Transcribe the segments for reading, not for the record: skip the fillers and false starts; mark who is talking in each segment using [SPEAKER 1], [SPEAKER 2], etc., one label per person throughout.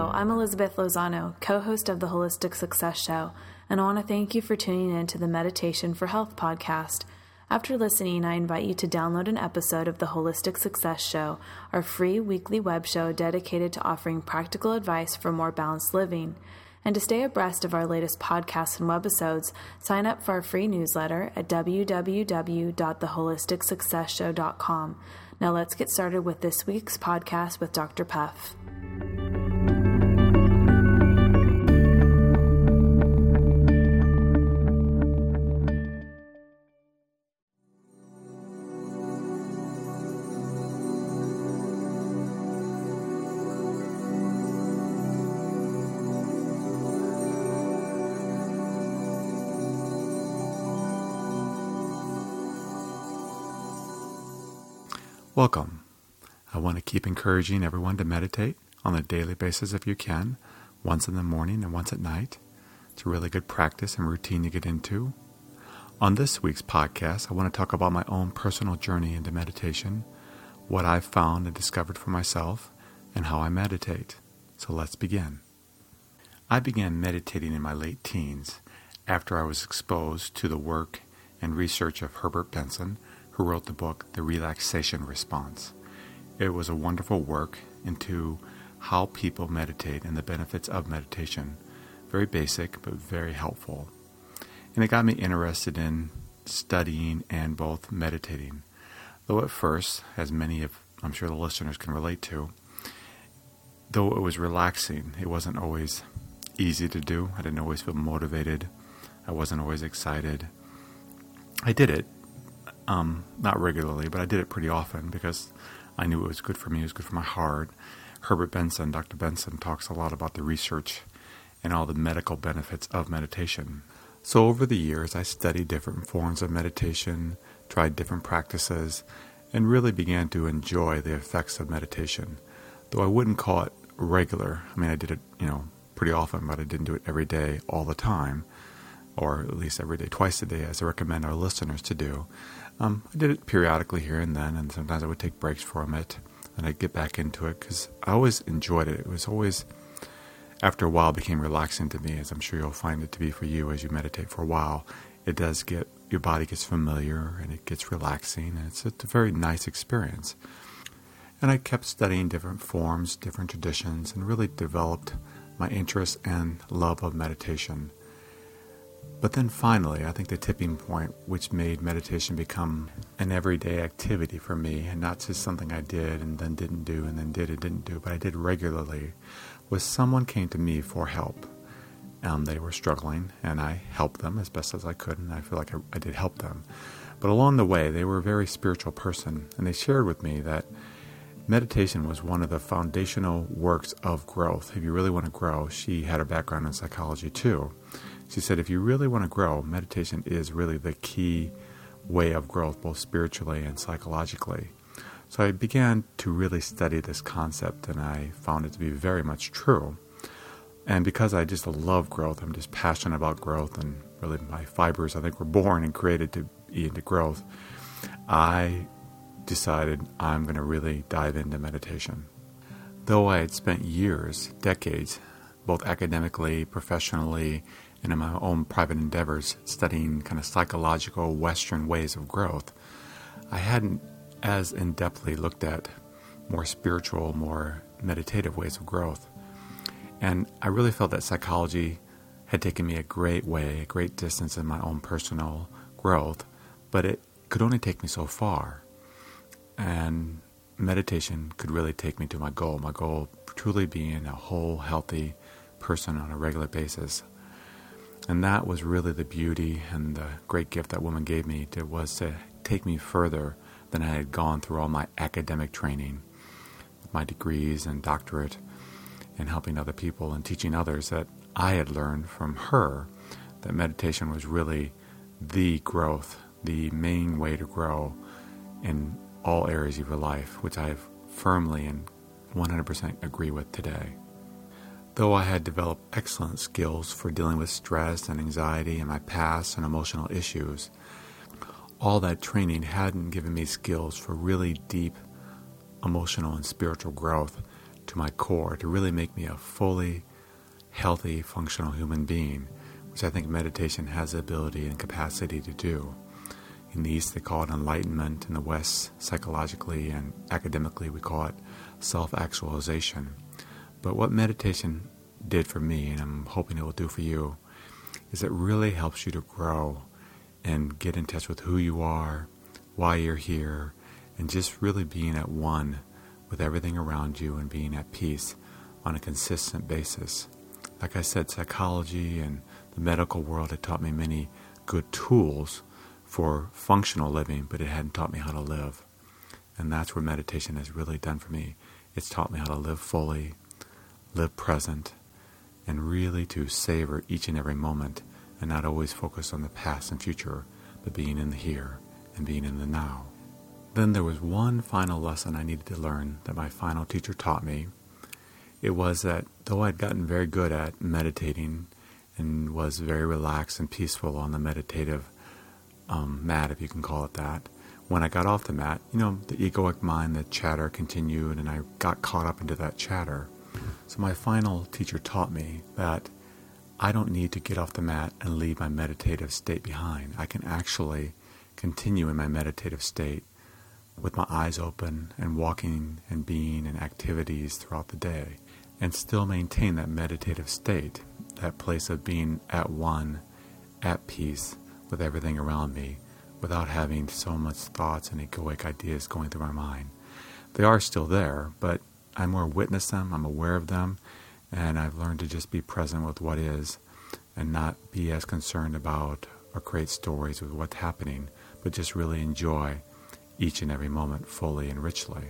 [SPEAKER 1] Hello, I'm Elizabeth Lozano, co-host of the Holistic Success Show, and I want to thank you for tuning in to the Meditation for Health podcast. After listening, I invite you to download an episode of the Holistic Success Show, our free weekly web show dedicated to offering practical advice for more balanced living. And to stay abreast of our latest podcasts and webisodes, sign up for our free newsletter at www.theholisticsuccessshow.com. Now let's get started with this week's podcast with Dr. Puff.
[SPEAKER 2] Welcome. I want to keep encouraging everyone to meditate on a daily basis if you can, once in the morning and once at night. It's a really good practice and routine to get into. On this week's podcast, I want to talk about my own personal journey into meditation, what I've found and discovered for myself, and how I meditate. So let's begin. I began meditating in my late teens after I was exposed to the work and research of Herbert Benson, who wrote the book, The Relaxation Response. It was a wonderful work into how people meditate and the benefits of meditation. Very basic, but very helpful. And it got me interested in studying and both meditating. Though at first, as many of, I'm sure the listeners can relate to, though it was relaxing, it wasn't always easy to do. I didn't always feel motivated. I wasn't always excited. I did it. Not regularly, but I did it pretty often because I knew it was good for me, it was good for my heart. Herbert Benson, Dr. Benson, talks a lot about the research and all the medical benefits of meditation. So over the years, I studied different forms of meditation, tried different practices, and really began to enjoy the effects of meditation. Though I wouldn't call it regular. I mean, I did it, pretty often, but I didn't do it every day, all the time, or at least every day, twice a day, as I recommend our listeners to do. I did it periodically here and then, and sometimes I would take breaks from it, and I'd get back into it, because I always enjoyed it. It was always, after a while, became relaxing to me, as I'm sure you'll find it to be for you as you meditate for a while. It does your body gets familiar, and it gets relaxing, and it's a very nice experience. And I kept studying different forms, different traditions, and really developed my interest and love of meditation. But then finally, I think the tipping point which made meditation become an everyday activity for me, and not just something I did and then didn't do and then did and didn't do, but I did regularly, was someone came to me for help. They were struggling, and I helped them as best as I could, and I feel like I did help them. But along the way, they were a very spiritual person, and they shared with me that meditation was one of the foundational works of growth. If you really want to grow, she had a background in psychology too. She said, if you really want to grow, meditation is really the key way of growth, both spiritually and psychologically. So I began to really study this concept, and I found it to be very much true. And because I just love growth, I'm just passionate about growth, and really my fibers, I think, were born and created to be into growth, I decided I'm going to really dive into meditation. Though I had spent years, decades, both academically, professionally, and in my own private endeavors, studying kind of psychological Western ways of growth, I hadn't as in-depthly looked at more spiritual, more meditative ways of growth. And I really felt that psychology had taken me a great way, a great distance in my own personal growth, but it could only take me so far. And meditation could really take me to my goal truly being a whole, healthy person on a regular basis. And that was really the beauty and the great gift that woman gave me, was to take me further than I had gone through all my academic training, my degrees and doctorate, and helping other people and teaching others, that I had learned from her that meditation was really the growth, the main way to grow in all areas of your life, which I firmly and 100% agree with today. Though I had developed excellent skills for dealing with stress and anxiety in my past and emotional issues, all that training hadn't given me skills for really deep emotional and spiritual growth, to my core to really make me a fully healthy, functional human being, which I think meditation has the ability and capacity to do. In the East, they call it enlightenment. In the West, psychologically and academically, we call it self-actualization. But what meditation did for me, and I'm hoping it will do for you, is it really helps you to grow and get in touch with who you are, why you're here, and just really being at one with everything around you and being at peace on a consistent basis. Like I said, psychology and the medical world had taught me many good tools for functional living, but it hadn't taught me how to live. And that's what meditation has really done for me. It's taught me how to live fully, live present, and really to savor each and every moment and not always focus on the past and future, but being in the here and being in the now. Then there was one final lesson I needed to learn that my final teacher taught me. It was that though I'd gotten very good at meditating and was very relaxed and peaceful on the meditative mat, if you can call it that, when I got off the mat, the egoic mind, the chatter continued, and I got caught up into that chatter. So my final teacher taught me that I don't need to get off the mat and leave my meditative state behind. I can actually continue in my meditative state with my eyes open and walking and being in activities throughout the day and still maintain that meditative state, that place of being at one, at peace with everything around me without having so much thoughts and egoic ideas going through my mind. They are still there, but I more witness them, I'm aware of them, and I've learned to just be present with what is and not be as concerned about or create stories with what's happening, but just really enjoy each and every moment fully and richly.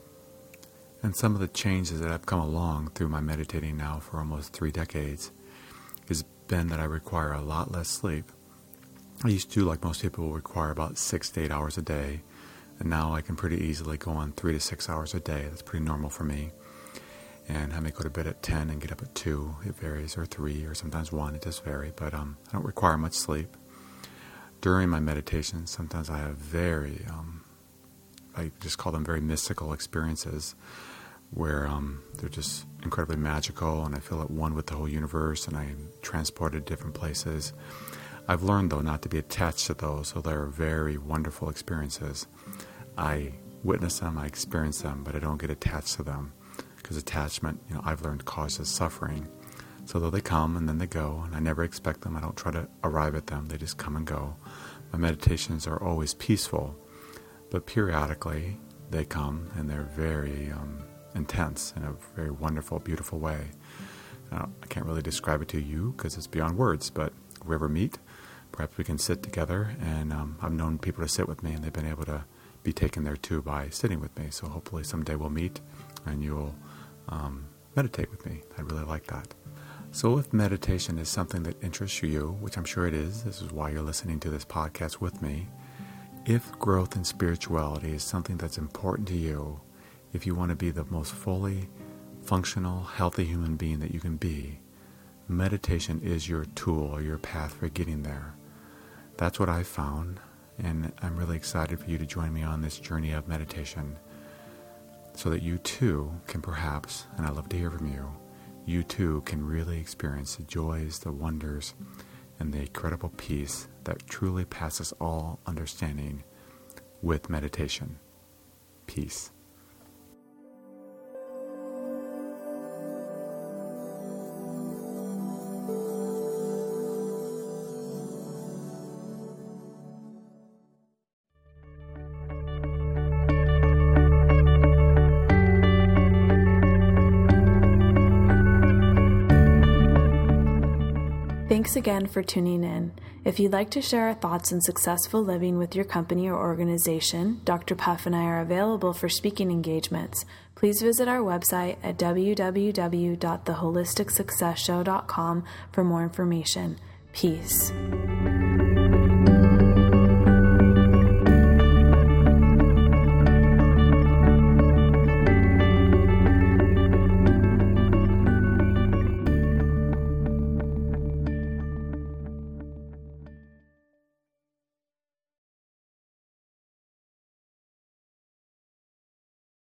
[SPEAKER 2] And some of the changes that have come along through my meditating now for almost 3 decades has been that I require a lot less sleep. I used to, like most people, require about 6 to 8 hours a day, and now I can pretty easily go on 3 to 6 hours a day. That's pretty normal for me. And I may go to bed at 10 and get up at 2. It varies, or 3, or sometimes 1. It does vary, but I don't require much sleep. During my meditation, sometimes I have very, I just call them very mystical experiences where they're just incredibly magical, and I feel at one with the whole universe, and I'm transported to different places. I've learned, though, not to be attached to those, so they're very wonderful experiences. I witness them, I experience them, but I don't get attached to them, because attachment, I've learned, causes suffering. So though they come and then they go, and I never expect them, I don't try to arrive at them, they just come and go. My meditations are always peaceful, but periodically they come, and they're very intense in a very wonderful, beautiful way. I can't really describe it to you because it's beyond words, but if we ever meet, perhaps we can sit together, and I've known people to sit with me, and they've been able to be taken there too by sitting with me. So hopefully someday we'll meet, and you'll meditate with me. I'd really like that. So if meditation is something that interests you, which I'm sure it is, this is why you're listening to this podcast with me, if growth in spirituality is something that's important to you, if you want to be the most fully functional, healthy human being that you can be, meditation is your tool or your path for getting there. That's what I've found, and I'm really excited for you to join me on this journey of meditation so that you too can perhaps, and I'd love to hear from you, you too can really experience the joys, the wonders, and the incredible peace that truly passes all understanding with meditation. Peace.
[SPEAKER 1] Thanks again for tuning in. If you'd like to share our thoughts on successful living with your company or organization, Dr. Puff and I are available for speaking engagements. Please visit our website at www.theholisticsuccessshow.com for more information. Peace.